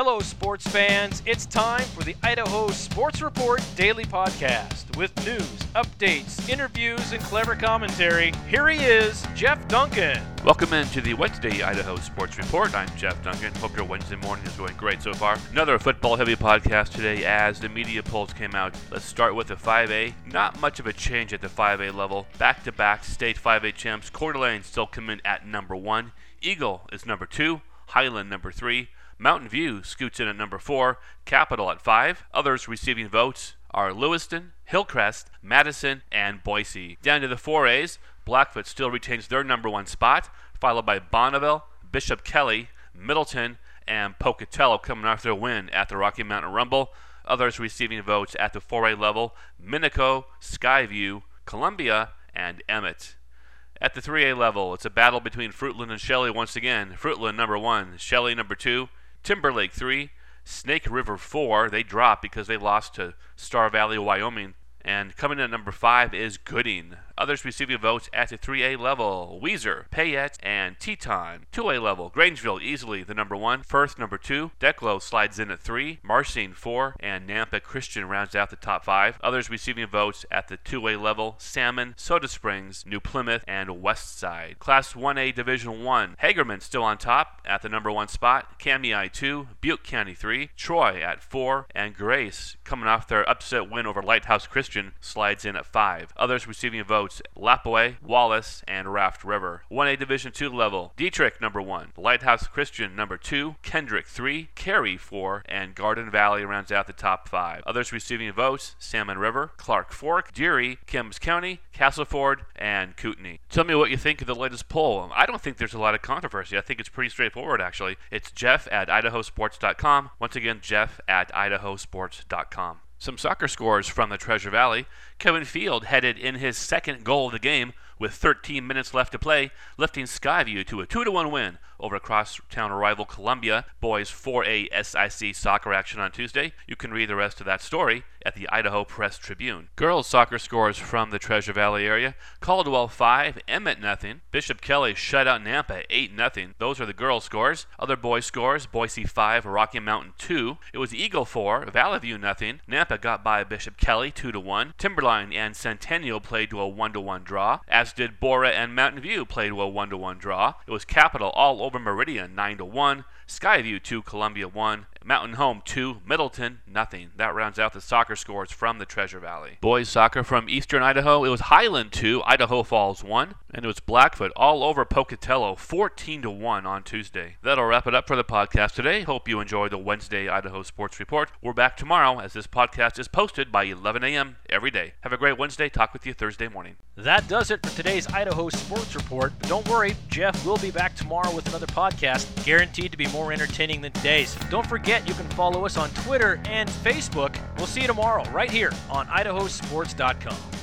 Hello, sports fans. It's time for the Idaho Sports Report Daily Podcast with news, updates, interviews, and clever commentary. Here he is, Jeff Duncan. Welcome into the Wednesday Idaho Sports Report. I'm Jeff Duncan. Hope your Wednesday morning is going great so far. Another football-heavy podcast today as the media polls came out. Let's start with the 5A. Not much of a change at the 5A level. Back-to-back state 5A champs. Coeur d'Alene still come in at number 1. Eagle is number 2. Highland number 3. Mountain View scoots in at number 4, Capital at 5. Others receiving votes are Lewiston, Hillcrest, Madison, and Boise. Down to the 4As, Blackfoot still retains their number 1 spot, followed by Bonneville, Bishop Kelly, Middleton, and Pocatello coming off their win at the Rocky Mountain Rumble. Others receiving votes at the 4A level, Minico, Skyview, Columbia, and Emmett. At the 3A level, it's a battle between Fruitland and Shelley once again. Fruitland number 1, Shelley number 2, Timberlake 3, Snake River 4. They dropped because they lost to Star Valley, Wyoming. And coming in at number 5 is Gooding. Others receiving votes at the 3A level, Weiser, Payette, and Teton. 2A level, Grangeville easily the number 1, Firth number 2, Declo slides in at 3, Marcine 4, and Nampa Christian rounds out the top 5. Others receiving votes at the 2A level, Salmon, Soda Springs, New Plymouth, and Westside. Class 1A Division 1, Hagerman still on top at the number 1 spot, Cami 2, Butte County 3, Troy at 4, and Grace, coming off their upset win over Lighthouse Christian, slides in at 5. Others receiving votes, Lapaway, Wallace, and Raft River. 1A Division 2 level, Dietrich number 1, Lighthouse Christian number 2, Kendrick 3, Cary 4, and Garden Valley rounds out the top 5. Others receiving votes, Salmon River, Clark Fork, Deary, Kemps County, Castleford, and Kootenai. Tell me what you think of the latest poll. I don't think there's a lot of controversy. I think it's pretty straightforward, actually. It's Jeff at idahosports.com. Once again, Jeff at idahosports.com. Some soccer scores from the Treasure Valley. Kevin Field headed in his second goal of the game with 13 minutes left to play, lifting Skyview to a 2-1 win over crosstown rival Columbia. Boys 4A SIC soccer action on Tuesday. You can read the rest of that story at the Idaho Press Tribune. Girls soccer scores from the Treasure Valley area. Caldwell 5, Emmett nothing. Bishop Kelly shut out Nampa 8-0. Those are the girls scores. Other boys scores, Boise 5, Rocky Mountain 2. It was Eagle 4, Valley View nothing. Nampa got by Bishop Kelly 2-1. Timberline and Centennial played to a 1-1 draw, as did Bora and Mountain View played to a 1-1 draw. It was Capital all over Meridian 9-1. Skyview 2, Columbia 1. Mountain Home 2, Middleton nothing. That rounds out the soccer scores from the Treasure Valley. Boys soccer from eastern Idaho. It was Highland 2, Idaho Falls 1. And it was Blackfoot all over Pocatello 14-1 on Tuesday. That'll wrap it up for the podcast today. Hope you enjoyed the Wednesday Idaho Sports Report. We're back tomorrow as this podcast is posted by 11 a.m. every day. Have a great Wednesday. Talk with you Thursday morning. That does it for today's Idaho Sports Report. But don't worry, Jeff will be back tomorrow with another podcast, guaranteed to be more entertaining than today's. Don't forget, you can follow us on Twitter and Facebook. We'll see you tomorrow right here on idahosports.com.